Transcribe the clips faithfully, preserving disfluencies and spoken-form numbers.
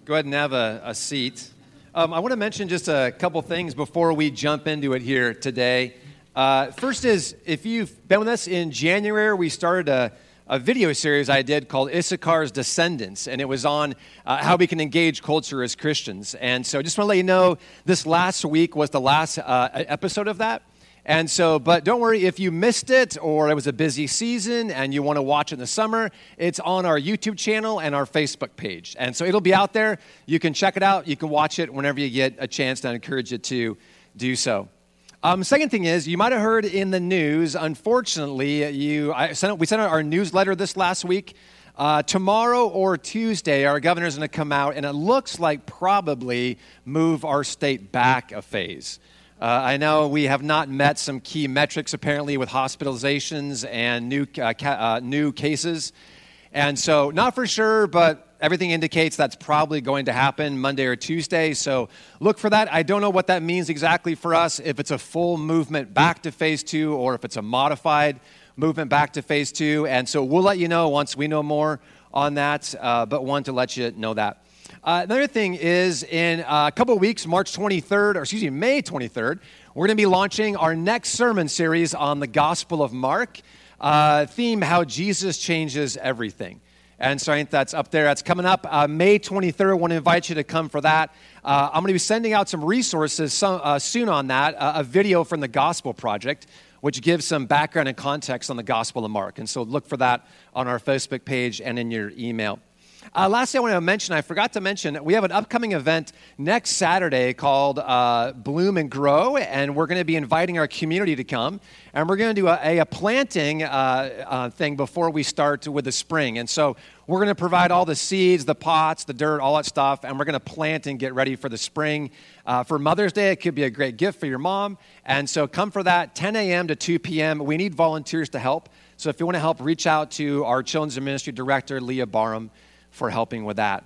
Go ahead and have a, a seat. Um, I want to mention just a couple things before we jump into it here today. Uh, first is, if you've been with us in January, we started a, a video series I did called Issachar's Descendants, and it was on uh, how we can engage culture as Christians. And so I just want to let you know, this last week was the last uh, episode of that. And so, but don't worry, if you missed it or it was a busy season and you want to watch it in the summer, it's on our YouTube channel and our Facebook page. And so it'll be out there. You can check it out. You can watch it whenever you get a chance, and I encourage you to do so. Um, second thing is, you might have heard in the news, unfortunately, you I sent, we sent out our newsletter this last week. Uh, tomorrow or Tuesday, our governor's going to come out, and it looks like probably move our state back a phase. Uh, I know we have not met some key metrics, apparently, with hospitalizations and new uh, ca- uh, new cases. And so, not for sure, but everything indicates that's probably going to happen Monday or Tuesday. So, look for that. I don't know what that means exactly for us, if it's a full movement back to phase two or if it's a modified movement back to phase two. And so, we'll let you know once we know more on that, uh, but want to let you know that. Uh, another thing is, in a couple of weeks, March twenty-third, or excuse me, May twenty-third, we're going to be launching our next sermon series on the Gospel of Mark, uh, theme, How Jesus Changes Everything. And so I think that's up there. That's coming up uh, May twenty-third. I want to invite you to come for that. Uh, I'm going to be sending out some resources some, uh, soon on that, uh, a video from the Gospel Project, which gives some background and context on the Gospel of Mark. And so look for that on our Facebook page and in your email. Uh, last thing I want to mention, I forgot to mention, we have an upcoming event next Saturday called uh, Bloom and Grow, and we're going to be inviting our community to come, and we're going to do a, a planting uh, uh, thing before we start with the spring. And so we're going to provide all the seeds, the pots, the dirt, all that stuff, and we're going to plant and get ready for the spring. Uh, for Mother's Day, it could be a great gift for your mom, and so come for that, ten a.m. to two p.m. We need volunteers to help, so if you want to help, reach out to our Children's Ministry Director, Leah Barham, for helping with that.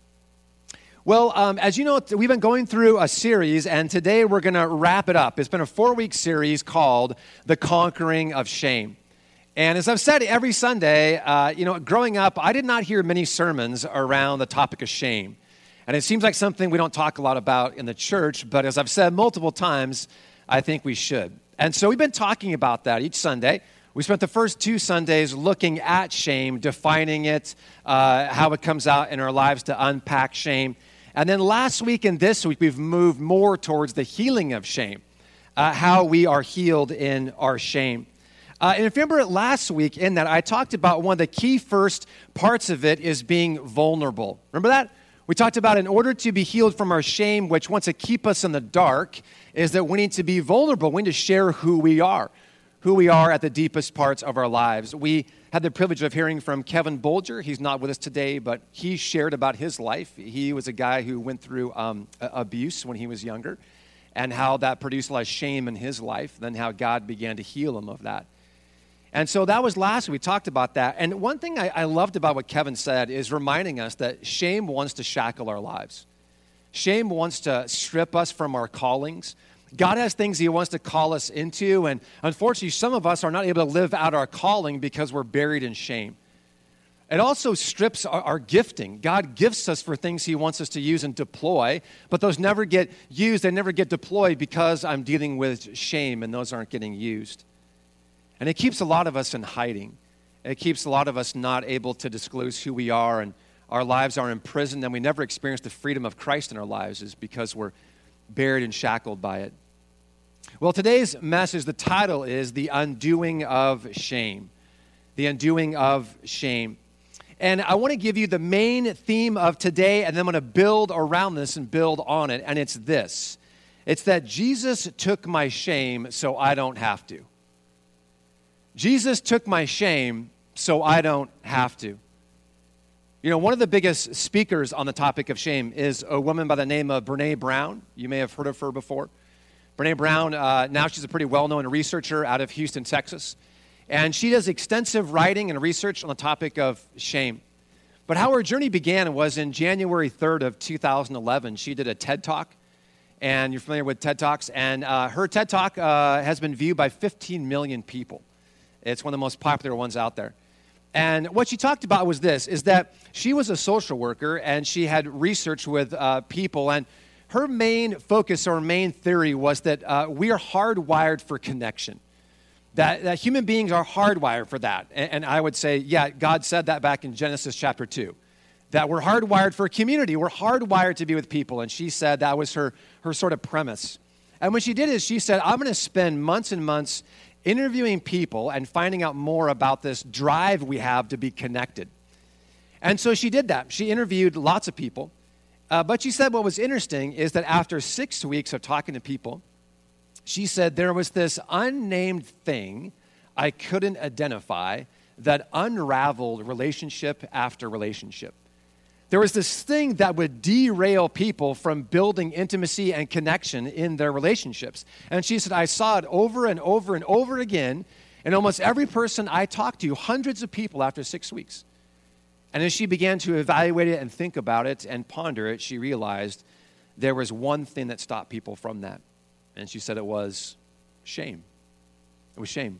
Well, um, as you know, we've been going through a series, and today we're going to wrap it up. It's been a four-week series called The Conquering of Shame. And as I've said every Sunday, uh, you know, growing up, I did not hear many sermons around the topic of shame. And it seems like something we don't talk a lot about in the church, but as I've said multiple times, I think we should. And so we've been talking about that each Sunday. We spent the first two Sundays looking at shame, defining it, uh, how it comes out in our lives, to unpack shame. And then last week and this week, we've moved more towards the healing of shame, uh, how we are healed in our shame. Uh, and if you remember last week in that, I talked about one of the key first parts of it is being vulnerable. Remember that? We talked about in order to be healed from our shame, which wants to keep us in the dark, is that we need to be vulnerable. We need to share who we are. who we are at the deepest parts of our lives. We had the privilege of hearing from Kevin Bolger. He's not with us today, but he shared about his life. He was a guy who went through um, abuse when he was younger, and how that produced a lot of shame in his life, then how God began to heal him of that. And so that was last week. We talked about that. And one thing I, I loved about what Kevin said is reminding us that shame wants to shackle our lives. Shame wants to strip us from our callings. God has things he wants to call us into, and unfortunately, some of us are not able to live out our calling because we're buried in shame. It also strips our, our gifting. God gifts us for things he wants us to use and deploy, but those never get used, they never get deployed because I'm dealing with shame, and those aren't getting used. And it keeps a lot of us in hiding. It keeps a lot of us not able to disclose who we are, and our lives are imprisoned, and we never experience the freedom of Christ in our lives is because we're buried and shackled by it. Well, today's message, the title is The Undoing of Shame. The Undoing of Shame. And I want to give you the main theme of today, and then I'm going to build around this and build on it, and it's this. It's that Jesus took my shame so I don't have to. Jesus took my shame so I don't have to. You know, one of the biggest speakers on the topic of shame is a woman by the name of Brené Brown. You may have heard of her before. Brené Brown, uh, now she's a pretty well-known researcher out of Houston, Texas. And she does extensive writing and research on the topic of shame. But how her journey began was in January third of two thousand eleven. She did a TED Talk. And you're familiar with TED Talks. And uh, her TED Talk uh, has been viewed by fifteen million people. It's one of the most popular ones out there. And what she talked about was this, is that she was a social worker and she had researched with uh, people, and her main focus or main theory was that uh, we are hardwired for connection. That, that human beings are hardwired for that. And, and I would say, yeah, God said that back in Genesis chapter two. That we're hardwired for community. We're hardwired to be with people. And she said that was her, her sort of premise. And what she did is she said, I'm going to spend months and months interviewing people and finding out more about this drive we have to be connected. And so she did that. She interviewed lots of people. Uh, but she said what was interesting is that after six weeks of talking to people, she said there was this unnamed thing I couldn't identify that unraveled relationship after relationship. There was this thing that would derail people from building intimacy and connection in their relationships. And she said, I saw it over and over and over again in almost every person I talked to, hundreds of people after six weeks. And as she began to evaluate it and think about it and ponder it, she realized there was one thing that stopped people from that. And she said it was shame. It was shame.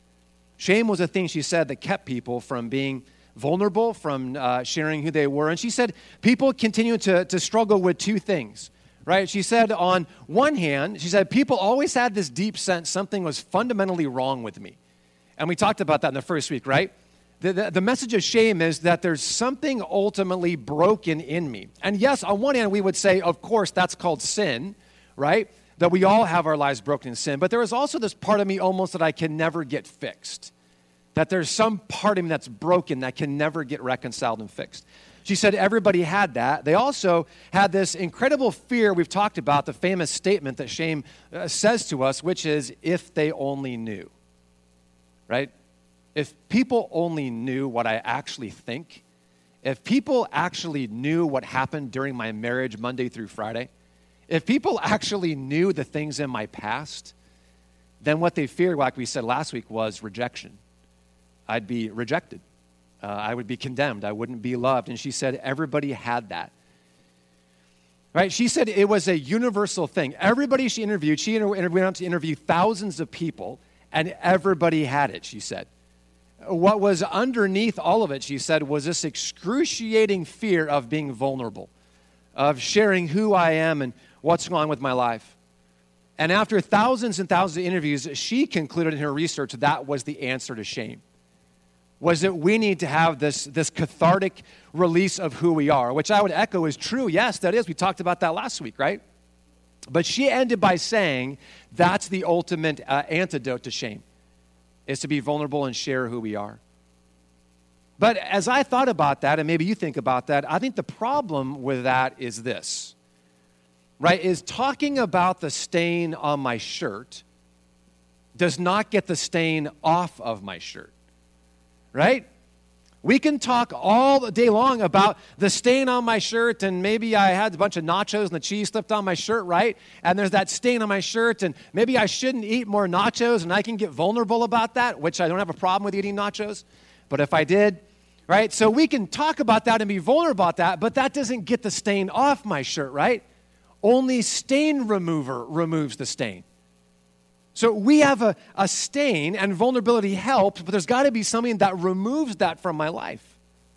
Shame was a thing, she said, that kept people from being vulnerable, from uh, sharing who they were. And she said people continue to, to struggle with two things, right? She said on one hand, she said people always had this deep sense something was fundamentally wrong with me. And we talked about that in the first week, right? The, the, the message of shame is that there's something ultimately broken in me. And yes, on one hand, we would say, of course, that's called sin, right? That we all have our lives broken in sin. But there is also this part of me almost that I can never get fixed. That there's some part of me that's broken that can never get reconciled and fixed. She said everybody had that. They also had this incredible fear we've talked about, the famous statement that shame uh, says to us, which is, if they only knew, right? If people only knew what I actually think, if people actually knew what happened during my marriage Monday through Friday, if people actually knew the things in my past, then what they feared, like we said last week, was rejection. I'd be rejected. Uh, I would be condemned. I wouldn't be loved. And she said everybody had that. Right? She said it was a universal thing. Everybody she interviewed, she inter- went out to interview thousands of people, and everybody had it, she said. What was underneath all of it, she said, was this excruciating fear of being vulnerable, of sharing who I am and what's going on with my life. And after thousands and thousands of interviews, she concluded in her research that was the answer to shame, was that we need to have this, this cathartic release of who we are, which I would echo is true. Yes, that is. We talked about that last week, right? But she ended by saying that's the ultimate uh, antidote to shame, is to be vulnerable and share who we are. But as I thought about that, and maybe you think about that, I think the problem with that is this, right, is talking about the stain on my shirt does not get the stain off of my shirt, right? We can talk all day long about the stain on my shirt, and maybe I had a bunch of nachos and the cheese slipped on my shirt, right? And there's that stain on my shirt, and maybe I shouldn't eat more nachos, and I can get vulnerable about that, which I don't have a problem with eating nachos. But if I did, right? So we can talk about that and be vulnerable about that, but that doesn't get the stain off my shirt, right? Only stain remover removes the stain. So we have a, a stain, and vulnerability helps, but there's got to be something that removes that from my life.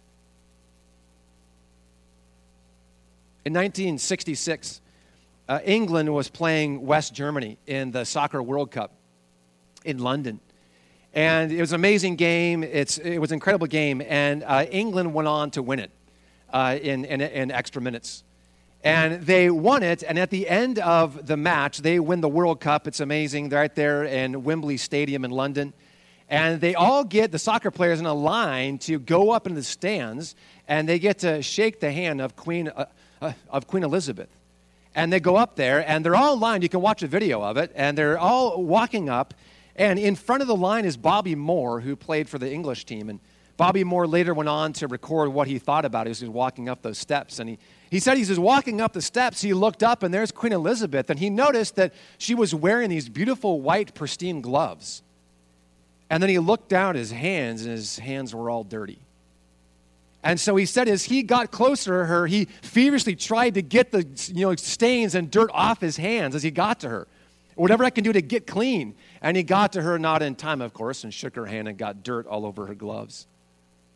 In nineteen sixty-six, uh, England was playing West Germany in the Soccer World Cup in London. And it was an amazing game. It's, it was an incredible game, and uh, England went on to win it uh, in, in, in extra minutes. And they won it, and at the end of the match, they win the World Cup. It's amazing. They're right there in Wembley Stadium in London. And they all get, the soccer players, in a line to go up into the stands, and they get to shake the hand of Queen, uh, uh, of Queen Elizabeth. And they go up there, and they're all in line. You can watch a video of it, and they're all walking up. And in front of the line is Bobby Moore, who played for the English team. And Bobby Moore later went on to record what he thought about it as he was walking up those steps. And he, he said he was walking up the steps, he looked up, and there's Queen Elizabeth, and he noticed that she was wearing these beautiful white, pristine gloves. And then he looked down at his hands, and his hands were all dirty. And so he said as he got closer to her, he feverishly tried to get the you know stains and dirt off his hands as he got to her. Whatever I can do to get clean. And he got to her, not in time, of course, and shook her hand and got dirt all over her gloves.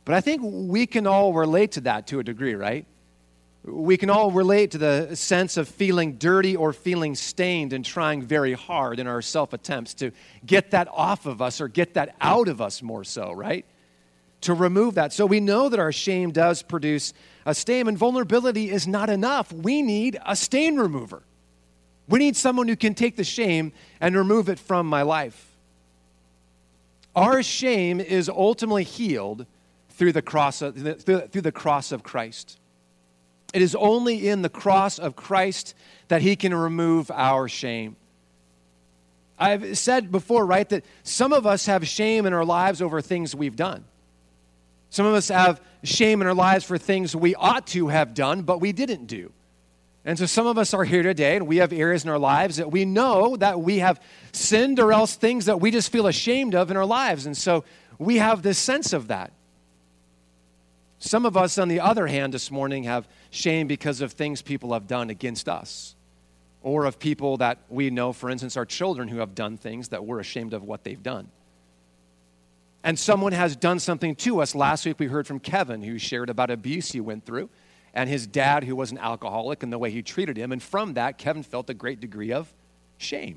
But I think we can all relate to that to a degree, right? We can all relate to the sense of feeling dirty or feeling stained and trying very hard in our self-attempts to get that off of us or get that out of us more so, right? To remove that. So we know that our shame does produce a stain, and vulnerability is not enough. We need a stain remover. We need someone who can take the shame and remove it from my life. Our shame is ultimately healed through the cross of, through the cross of Christ. It is only in the cross of Christ that he can remove our shame. I've said before, right, that some of us have shame in our lives over things we've done. Some of us have shame in our lives for things we ought to have done, but we didn't do. And so some of us are here today, and we have areas in our lives that we know that we have sinned, or else things that we just feel ashamed of in our lives. And so we have this sense of that. Some of us, on the other hand, this morning have shame because of things people have done against us, or of people that we know, for instance, our children who have done things that we're ashamed of what they've done. And someone has done something to us. Last week we heard from Kevin, who shared about abuse he went through, and his dad, who was an alcoholic, and the way he treated him. And from that, Kevin felt a great degree of shame.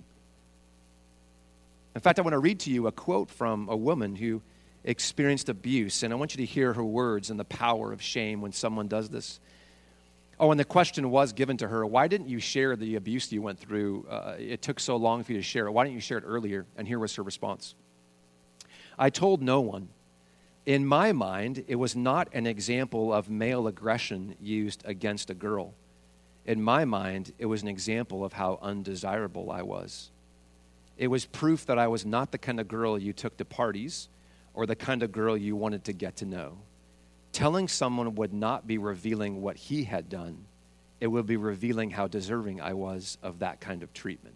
In fact, I want to read to you a quote from a woman who experienced abuse, and I want you to hear her words and the power of shame when someone does this. Oh, and the question was given to her, why didn't you share the abuse you went through? Uh, it took so long for you to share it. Why didn't you share it earlier? And here was her response. I told no one. In my mind, it was not an example of male aggression used against a girl. In my mind, it was an example of how undesirable I was. It was proof that I was not the kind of girl you took to parties or the kind of girl you wanted to get to know. Telling someone would not be revealing what he had done. It would be revealing how deserving I was of that kind of treatment.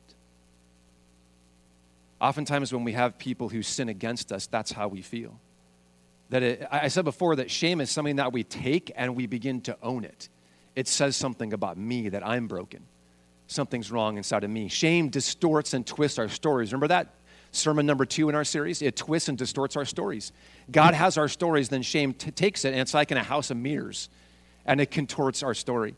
Oftentimes when we have people who sin against us, that's how we feel. That it, I said before that shame is something that we take and we begin to own it. It says something about me, that I'm broken. Something's wrong inside of me. Shame distorts and twists our stories. Remember that? Sermon number two in our series? It twists and distorts our stories. God has our stories, then shame t- takes it, and it's like in a house of mirrors, and it contorts our story.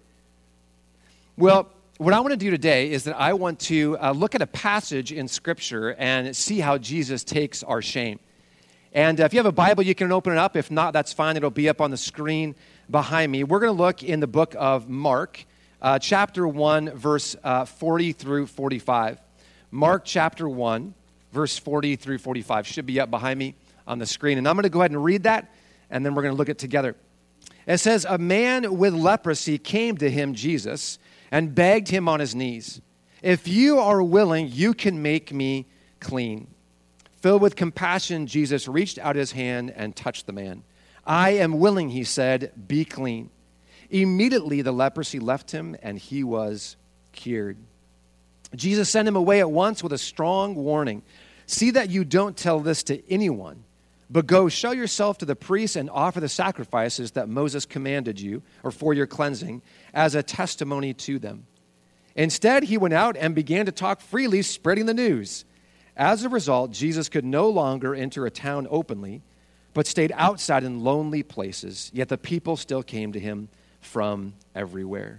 Well, what I want to do today is that I want to uh, look at a passage in Scripture and see how Jesus takes our shame. And uh, if you have a Bible, you can open it up. If not, that's fine. It'll be up on the screen behind me. We're going to look in the book of Mark, uh, chapter one, verse uh, forty through forty-five. Mark chapter one, verse forty through forty-five. Should be up behind me on the screen. And I'm going to go ahead and read that, and then we're going to look at it together. It says, a man with leprosy came to him, Jesus, and begged him on his knees, if you are willing, you can make me clean. Filled with compassion, Jesus reached out his hand and touched the man. I am willing, he said, be clean. Immediately the leprosy left him, and he was cured. Jesus sent him away at once with a strong warning. See that you don't tell this to anyone, but go show yourself to the priests and offer the sacrifices that Moses commanded you, or for your cleansing, as a testimony to them. Instead, he went out and began to talk freely, spreading the news. As a result, Jesus could no longer enter a town openly, but stayed outside in lonely places, yet the people still came to him from everywhere.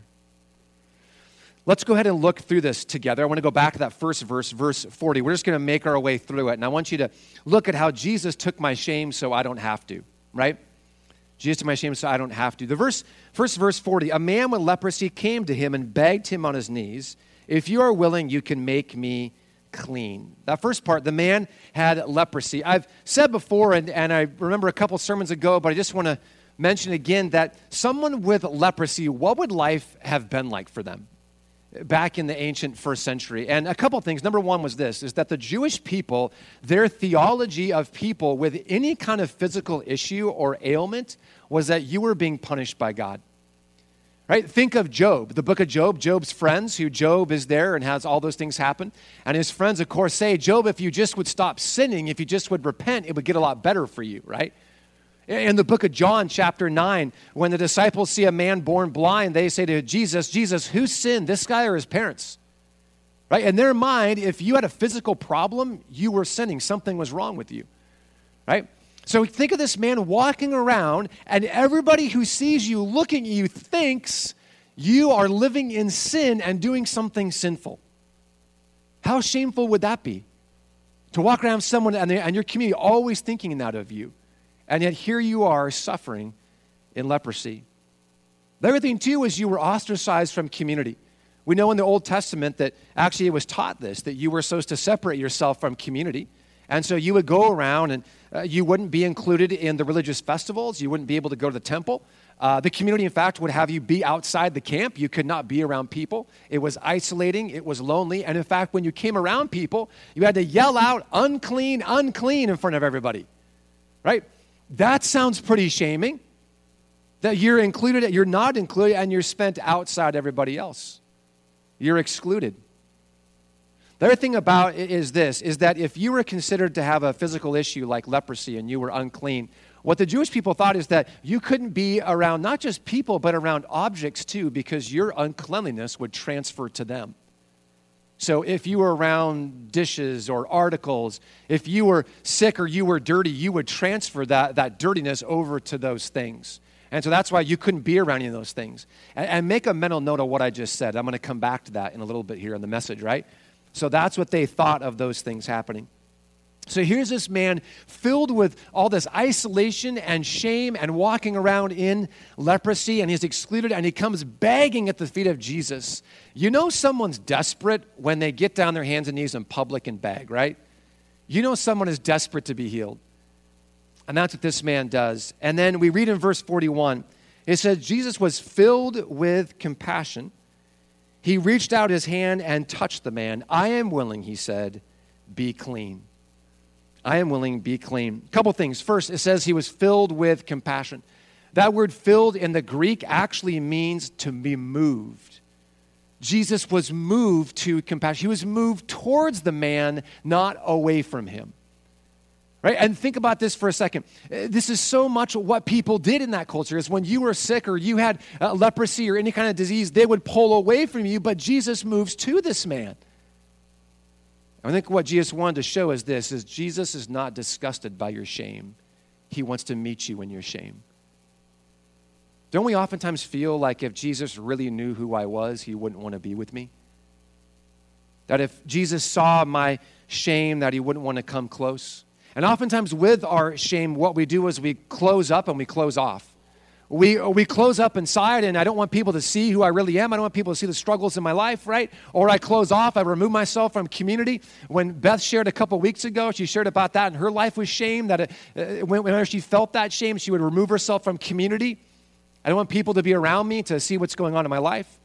Let's go ahead and look through this together. I want to go back to that first verse, verse forty. We're just going to make our way through it, and I want you to look at how Jesus took my shame so I don't have to, right? Jesus took my shame so I don't have to. The verse, first verse forty, a man with leprosy came to him and begged him on his knees, if you are willing, you can make me clean. That first part, the man had leprosy. I've said before, and, and I remember a couple sermons ago, but I just want to mention again that someone with leprosy, what would life have been like for them back in the ancient first century? And a couple things. Number one was this, is that the Jewish people, their theology of people with any kind of physical issue or ailment was that you were being punished by God. Right? Think of Job, the book of Job, Job's friends, who Job is there and has all those things happen. And his friends, of course, say, Job, if you just would stop sinning, if you just would repent, it would get a lot better for you, right? In the book of John, chapter nine, when the disciples see a man born blind, they say to Jesus, Jesus, who sinned, this guy or his parents? Right? In their mind, if you had a physical problem, you were sinning. Something was wrong with you, right? So think of this man walking around, and everybody who sees you looking at you thinks you are living in sin and doing something sinful. How shameful would that be? To walk around someone and, and your community always thinking that of you. And yet here you are suffering in leprosy. The other thing too is you were ostracized from community. We know in the Old Testament that actually it was taught this, that you were supposed to separate yourself from community. And so you would go around and uh, you wouldn't be included in the religious festivals. You wouldn't be able to go to the temple. Uh, the community, in fact, would have you be outside the camp. You could not be around people. It was isolating. It was lonely. And in fact, when you came around people, you had to yell out, unclean, unclean in front of everybody, right? That sounds pretty shaming, that you're included, you're not included, and you're spent outside everybody else. You're excluded. The other thing about it is this, is that if you were considered to have a physical issue like leprosy and you were unclean, what the Jewish people thought is that you couldn't be around not just people, but around objects too, because your uncleanliness would transfer to them. So if you were around dishes or articles, if you were sick or you were dirty, you would transfer that, that dirtiness over to those things. And so that's why you couldn't be around any of those things. And, and make a mental note of what I just said. I'm going to come back to that in a little bit here in the message, right? So that's what they thought of those things happening. So here's this man filled with all this isolation and shame and walking around in leprosy, and he's excluded, and he comes begging at the feet of Jesus. You know someone's desperate when they get down their hands and knees in public and beg, right? You know someone is desperate to be healed. And that's what this man does. And then we read in verse forty-one, it says, Jesus was filled with compassion. He reached out his hand and touched the man. I am willing, he said, be clean. I am willing, be clean. A couple things. First, it says he was filled with compassion. That word filled in the Greek actually means to be moved. Jesus was moved to compassion. He was moved towards the man, not away from him. Right? And think about this for a second. This is so much what people did in that culture, is when you were sick or you had uh, leprosy or any kind of disease, they would pull away from you, but Jesus moves to this man. I think what Jesus wanted to show is this, is Jesus is not disgusted by your shame. He wants to meet you in your shame. Don't we oftentimes feel like if Jesus really knew who I was, he wouldn't want to be with me? That if Jesus saw my shame, that he wouldn't want to come close? And oftentimes with our shame, what we do is we close up and we close off. We we close up inside, and I don't want people to see who I really am. I don't want people to see the struggles in my life, right? Or I close off. I remove myself from community. When Beth shared a couple weeks ago, she shared about that, and her life was shame, that it, uh, whenever she felt that shame, she would remove herself from community. I don't want people to be around me to see what's going on in my life.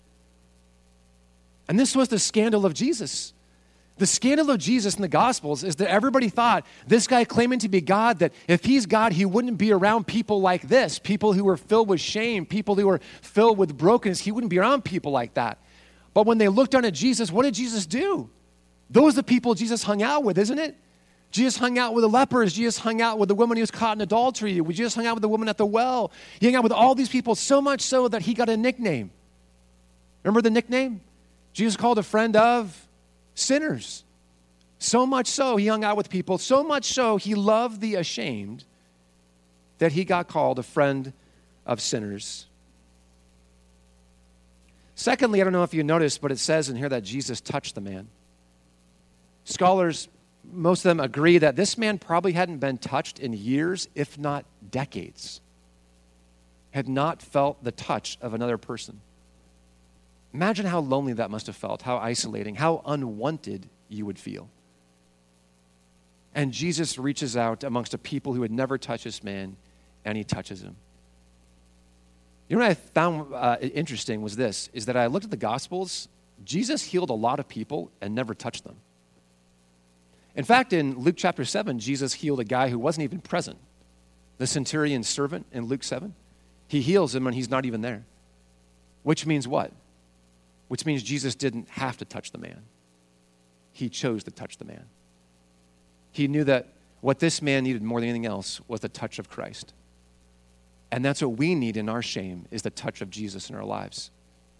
And this was the scandal of Jesus. The scandal of Jesus in the Gospels is that everybody thought this guy claiming to be God, that if he's God, he wouldn't be around people like this, people who were filled with shame, people who were filled with brokenness. He wouldn't be around people like that. But when they looked on at Jesus, what did Jesus do? Those are the people Jesus hung out with, isn't it? Jesus hung out with the lepers. Jesus hung out with the woman who was caught in adultery. Jesus hung out with the woman at the well. He hung out with all these people, so much so that he got a nickname. Remember the nickname? Jesus called a friend of sinners. So much so, he hung out with people. So much so, he loved the ashamed that he got called a friend of sinners. Secondly, I don't know if you noticed, but it says in here that Jesus touched the man. Scholars, most of them agree that this man probably hadn't been touched in years, if not decades. Had not felt the touch of another person. Imagine how lonely that must have felt, how isolating, how unwanted you would feel. And Jesus reaches out amongst a people who had never touched this man, and he touches him. You know what I found uh, interesting was this, is that I looked at the Gospels. Jesus healed a lot of people and never touched them. In fact, in Luke chapter seven, Jesus healed a guy who wasn't even present. The centurion's servant in Luke seven. He heals him and he's not even there. Which means what? Which means Jesus didn't have to touch the man. He chose to touch the man. He knew that what this man needed more than anything else was the touch of Christ. And that's what we need in our shame, is the touch of Jesus in our lives.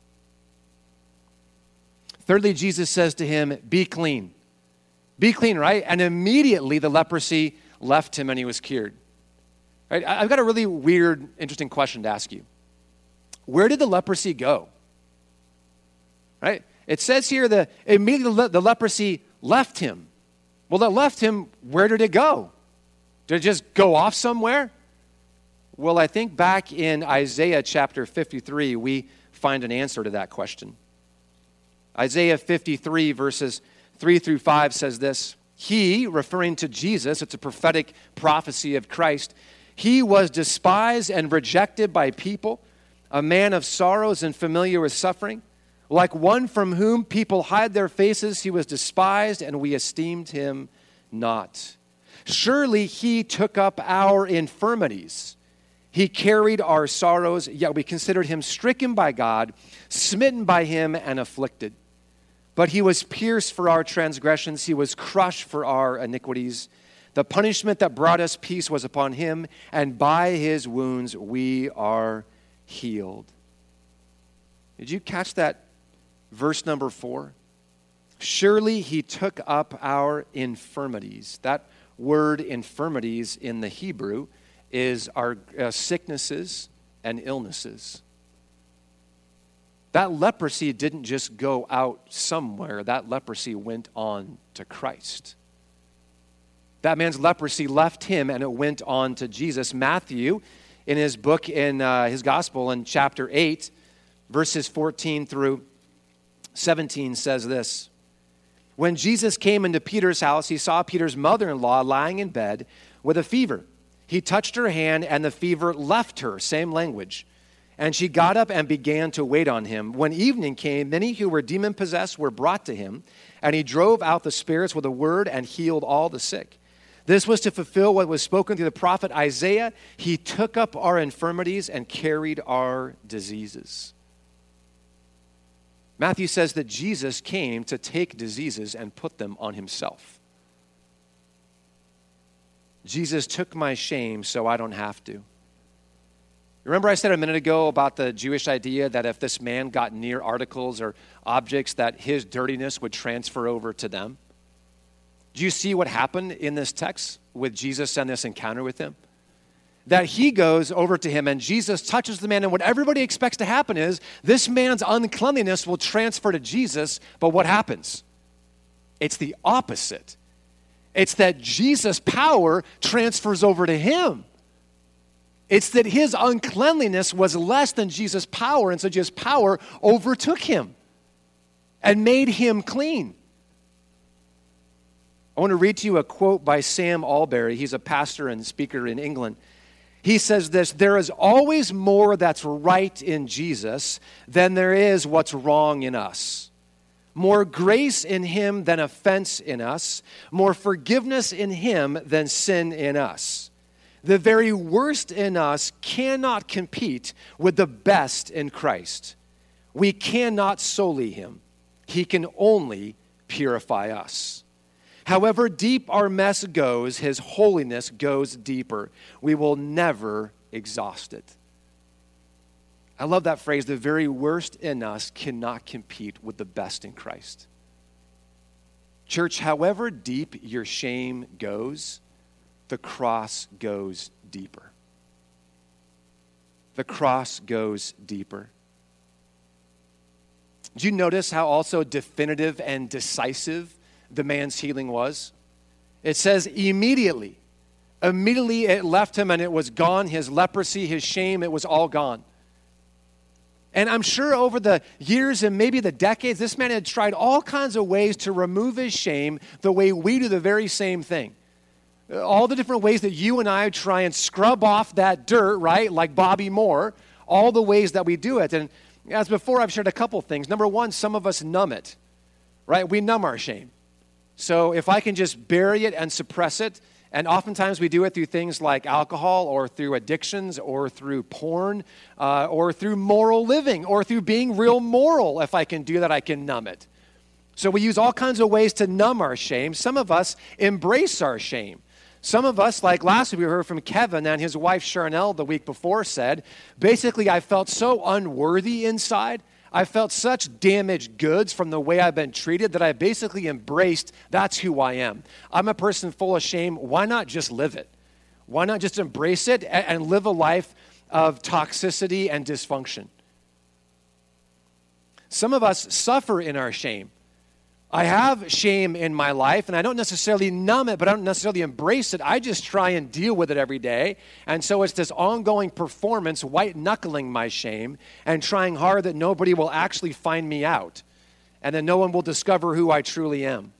Thirdly, Jesus says to him, be clean. Be clean, right? And immediately the leprosy left him and he was cured. Right? I've got a really weird, interesting question to ask you. Where did the leprosy go? Right? It says here that immediately the leprosy left him. Well, that left him, where did it go? Did it just go off somewhere? Well, I think back in Isaiah chapter fifty-three, we find an answer to that question. Isaiah fifty-three, verses three through five says this. He, referring to Jesus, it's a prophetic prophecy of Christ, he was despised and rejected by people, a man of sorrows and familiar with suffering. Like one from whom people hide their faces, he was despised, and we esteemed him not. Surely he took up our infirmities. He carried our sorrows, yet we considered him stricken by God, smitten by him, and afflicted. But he was pierced for our transgressions. He was crushed for our iniquities. The punishment that brought us peace was upon him, and by his wounds we are healed. Did you catch that? Verse number four. Surely he took up our infirmities. That word infirmities in the Hebrew is our uh, sicknesses and illnesses. That leprosy didn't just go out somewhere. That leprosy went on to Christ. That man's leprosy left him and it went on to Jesus. Matthew, in his book, in uh, his gospel, in chapter eight, verses fourteen through seventeen says this. When Jesus came into Peter's house, he saw Peter's mother-in-law lying in bed with a fever. He touched her hand and the fever left her, same language. And she got up and began to wait on him. When evening came, many who were demon-possessed were brought to him, and he drove out the spirits with a word and healed all the sick. This was to fulfill what was spoken through the prophet Isaiah. He took up our infirmities and carried our diseases. Matthew says that Jesus came to take diseases and put them on himself. Jesus took my shame so I don't have to. Remember I said a minute ago about the Jewish idea that if this man got near articles or objects that his dirtiness would transfer over to them? Do you see what happened in this text with Jesus and this encounter with him? That he goes over to him and Jesus touches the man, and what everybody expects to happen is this man's uncleanliness will transfer to Jesus, but what happens? It's the opposite. It's that Jesus' power transfers over to him. It's that his uncleanliness was less than Jesus' power, and so Jesus' power overtook him and made him clean. I want to read to you a quote by Sam Alberry. He's a pastor and speaker in England. He says this, there is always more that's right in Jesus than there is what's wrong in us. More grace in him than offense in us. More forgiveness in him than sin in us. The very worst in us cannot compete with the best in Christ. We cannot sully him. He can only purify us. However deep our mess goes, his holiness goes deeper. We will never exhaust it. I love that phrase, the very worst in us cannot compete with the best in Christ. Church, however deep your shame goes, the cross goes deeper. The cross goes deeper. Did you notice how also definitive and decisive the man's healing was? It says immediately. Immediately it left him and it was gone. His leprosy, his shame, it was all gone. And I'm sure over the years and maybe the decades, this man had tried all kinds of ways to remove his shame the way we do the very same thing. All the different ways that you and I try and scrub off that dirt, right? Like Bobby Moore, all the ways that we do it. And as before, I've shared a couple things. Number one, some of us numb it, right? We numb our shame. So if I can just bury it and suppress it, and oftentimes we do it through things like alcohol or through addictions or through porn uh, or through moral living or through being real moral. If I can do that, I can numb it. So we use all kinds of ways to numb our shame. Some of us embrace our shame. Some of us, like last week we heard from Kevin and his wife Charnel the week before said, basically I felt so unworthy inside. I felt such damaged goods from the way I've been treated that I basically embraced that's who I am. I'm a person full of shame. Why not just live it? Why not just embrace it and, and live a life of toxicity and dysfunction? Some of us suffer in our shame. I have shame in my life, and I don't necessarily numb it, but I don't necessarily embrace it. I just try and deal with it every day. And so it's this ongoing performance, white-knuckling my shame and trying hard that nobody will actually find me out, and that no one will discover who I truly am.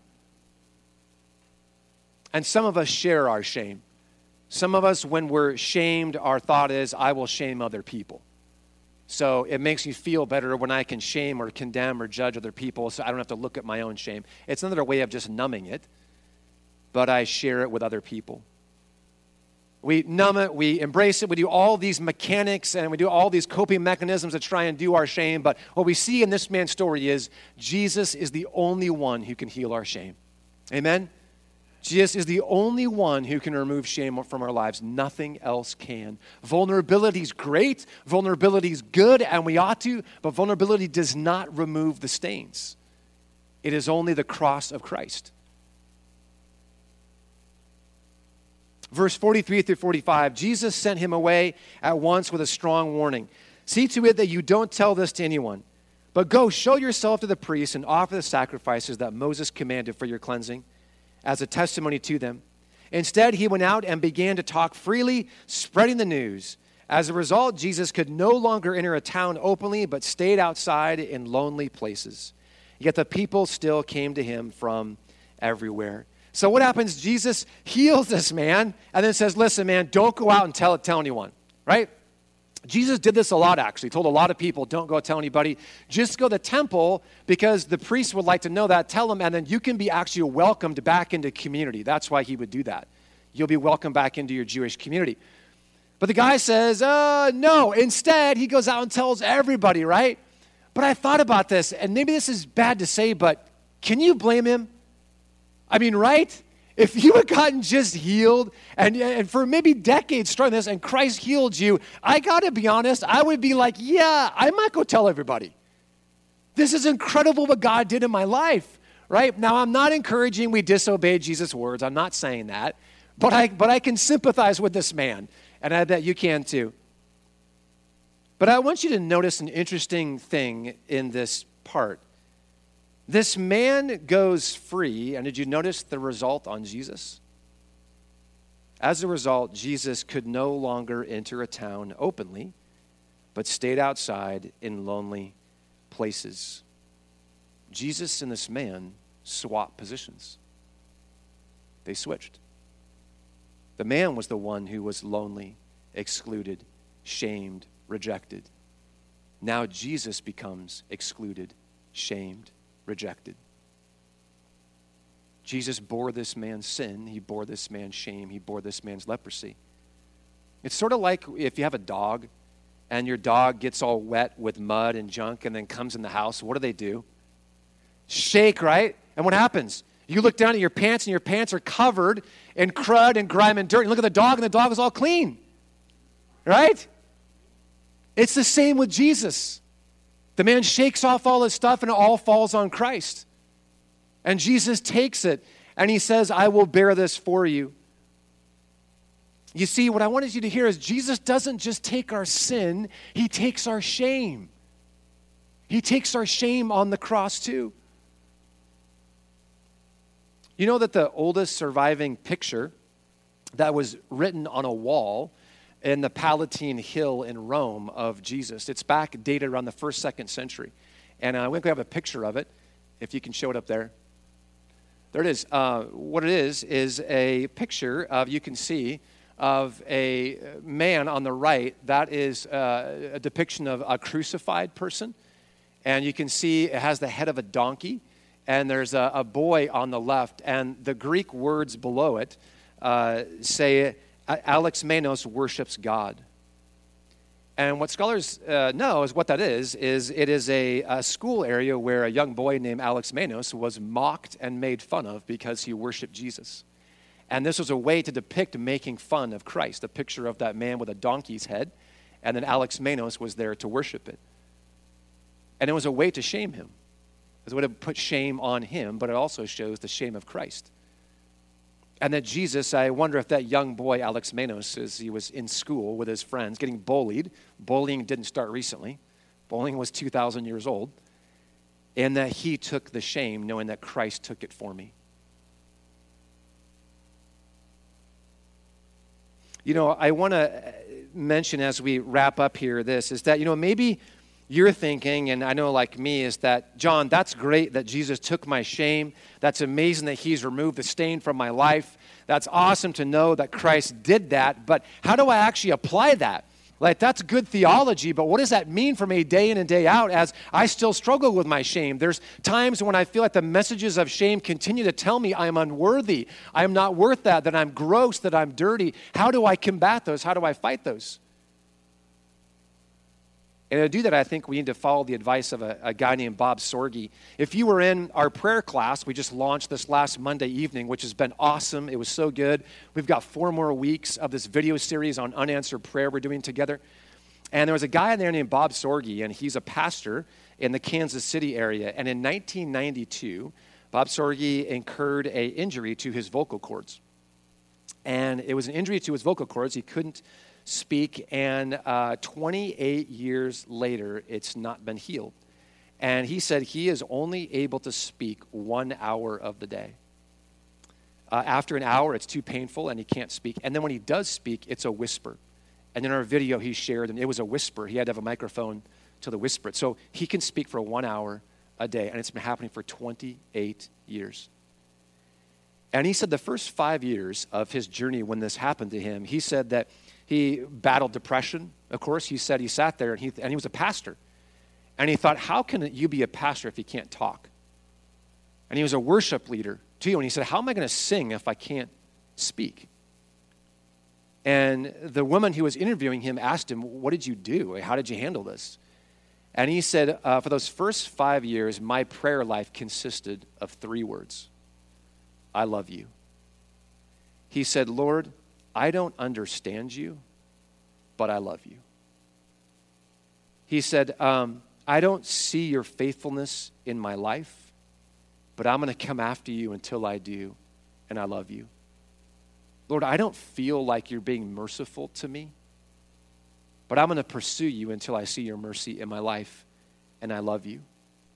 And some of us share our shame. Some of us, when we're shamed, our thought is, I will shame other people. So it makes me feel better when I can shame or condemn or judge other people so I don't have to look at my own shame. It's another way of just numbing it, but I share it with other people. We numb it, we embrace it, we do all these mechanics and we do all these coping mechanisms to try and do our shame, but what we see in this man's story is Jesus is the only one who can heal our shame. Amen? Jesus is the only one who can remove shame from our lives. Nothing else can. Vulnerability is great. Vulnerability is good, and we ought to, but vulnerability does not remove the stains. It is only the cross of Christ. Verse forty-three through forty-five, Jesus sent him away at once with a strong warning. See to it that you don't tell this to anyone, but go show yourself to the priests and offer the sacrifices that Moses commanded for your cleansing, as a testimony to them. Instead, he went out and began to talk freely, spreading the news. As a result, Jesus could no longer enter a town openly, but stayed outside in lonely places. Yet the people still came to him from everywhere. So what happens? Jesus heals this man and then says, listen, man, don't go out and tell it, tell anyone, right? Jesus did this a lot, actually. He told a lot of people, don't go tell anybody. Just go to the temple because the priests would like to know that. Tell them, and then you can be actually welcomed back into community. That's why he would do that. You'll be welcomed back into your Jewish community. But the guy says, uh, no. Instead, he goes out and tells everybody, right? But I thought about this, and maybe this is bad to say, but can you blame him? I mean, right? If you had gotten just healed and, and for maybe decades trying this and Christ healed you, I got to be honest, I would be like, yeah, I might go tell everybody. This is incredible what God did in my life, right? Now, I'm not encouraging we disobey Jesus' words. I'm not saying that. But I, but I can sympathize with this man, and I bet you can too. But I want you to notice an interesting thing in this part. This man goes free, and did you notice the result on Jesus? As a result, Jesus could no longer enter a town openly, but stayed outside in lonely places. Jesus and this man swapped positions. They switched. The man was the one who was lonely, excluded, shamed, rejected. Now Jesus becomes excluded, shamed, rejected. Jesus bore this man's sin. He bore this man's shame. He bore this man's leprosy. It's sort of like if you have a dog and your dog gets all wet with mud and junk and then comes in the house. What do they do? Shake, right? And what happens? You look down at your pants and your pants are covered in crud and grime and dirt. You look at the dog and the dog is all clean. Right? It's the same with Jesus. The man shakes off all his stuff and it all falls on Christ. And Jesus takes it and he says, I will bear this for you. You see, what I wanted you to hear is Jesus doesn't just take our sin, he takes our shame. He takes our shame on the cross too. You know that the oldest surviving picture that was written on a wall in the Palatine Hill in Rome of Jesus. It's back dated around the first, second century. And uh, we have a picture of it, if you can show it up there. There it is. Uh, what it is, is a picture of, you can see, of a man on the right. That is uh, a depiction of a crucified person. And you can see it has the head of a donkey. And there's a, a boy on the left. And the Greek words below it uh, say, Alexmenos worships God. And what scholars uh, know is what that is, is it is a, a school area where a young boy named Alexmenos was mocked and made fun of because he worshiped Jesus. And this was a way to depict making fun of Christ, a picture of that man with a donkey's head, and then Alexmenos was there to worship it. And it was a way to shame him. It was a way to put shame on him, but it also shows the shame of Christ. And that Jesus, I wonder if that young boy, Alex Manos, as he was in school with his friends, getting bullied. Bullying didn't start recently. Bullying was two thousand years old. And that he took the shame knowing that Christ took it for me. You know, I want to mention as we wrap up here this, is that, you know, maybe you're thinking, and I know like me, is that, John, that's great that Jesus took my shame. That's amazing that he's removed the stain from my life. That's awesome to know that Christ did that. But how do I actually apply that? Like, that's good theology, but what does that mean for me day in and day out as I still struggle with my shame? There's times when I feel like the messages of shame continue to tell me I am unworthy, I am not worth that, that I'm gross, that I'm dirty. How do I combat those? How do I fight those? And to do that, I think we need to follow the advice of a, a guy named Bob Sorge. If you were in our prayer class, we just launched this last Monday evening, which has been awesome. It was so good. We've got four more weeks of this video series on unanswered prayer we're doing together. And there was a guy in there named Bob Sorge, and he's a pastor in the Kansas City area. And in nineteen ninety-two, Bob Sorge incurred an injury to his vocal cords. And it was an injury to his vocal cords. He couldn't speak, and uh, twenty-eight years later, it's not been healed. And he said he is only able to speak one hour of the day. Uh, after an hour, it's too painful, and he can't speak. And then when he does speak, it's a whisper. And in our video, he shared, and it was a whisper. He had to have a microphone to the whisper. So he can speak for one hour a day, and it's been happening for twenty-eight years. And he said the first five years of his journey when this happened to him, he said that he battled depression, of course. He said he sat there, and he, and he was a pastor. And he thought, how can you be a pastor if you can't talk? And he was a worship leader, too. And he said, how am I going to sing if I can't speak? And the woman who was interviewing him asked him, what did you do? How did you handle this? And he said, uh, for those first five years, my prayer life consisted of three words. I love you. He said, Lord, I don't understand you, but I love you. He said, um, I don't see your faithfulness in my life, but I'm going to come after you until I do, and I love you. Lord, I don't feel like you're being merciful to me, but I'm going to pursue you until I see your mercy in my life, and I love you.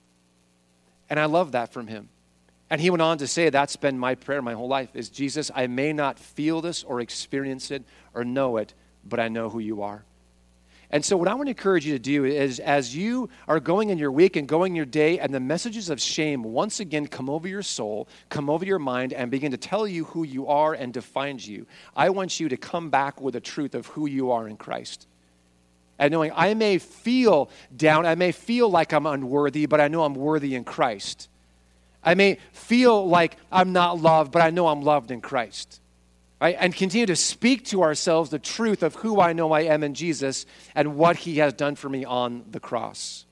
And I love that from him. And he went on to say, that's been my prayer my whole life, is Jesus, I may not feel this or experience it or know it, but I know who you are. And so what I want to encourage you to do is, as you are going in your week and going your day, and the messages of shame once again come over your soul, come over your mind, and begin to tell you who you are and define you, I want you to come back with the truth of who you are in Christ. And knowing I may feel down, I may feel like I'm unworthy, but I know I'm worthy in Christ. I may feel like I'm not loved, but I know I'm loved in Christ. Right? And continue to speak to ourselves the truth of who I know I am in Jesus and what he has done for me on the cross.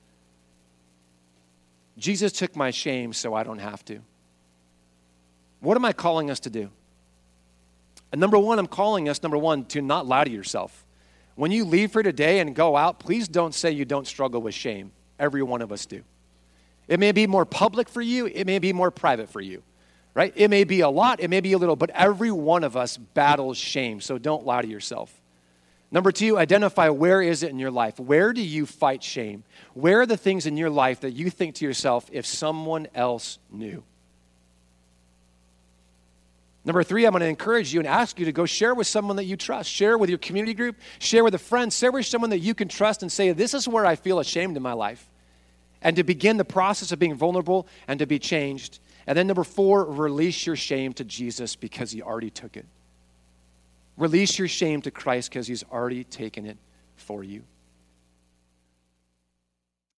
Jesus took my shame so I don't have to. What am I calling us to do? And number one, I'm calling us, number one, to not lie to yourself. When you leave for today and go out, please don't say you don't struggle with shame. Every one of us do. It may be more public for you. It may be more private for you, right? It may be a lot. It may be a little, but every one of us battles shame, so don't lie to yourself. Number two, identify where is it in your life? Where do you fight shame? Where are the things in your life that you think to yourself, if someone else knew? Number three, I'm going to encourage you and ask you to go share with someone that you trust. Share with your community group. Share with a friend. Share with someone that you can trust and say, this is where I feel ashamed in my life. And to begin the process of being vulnerable and to be changed. And then number four, release your shame to Jesus because he already took it. Release your shame to Christ because he's already taken it for you.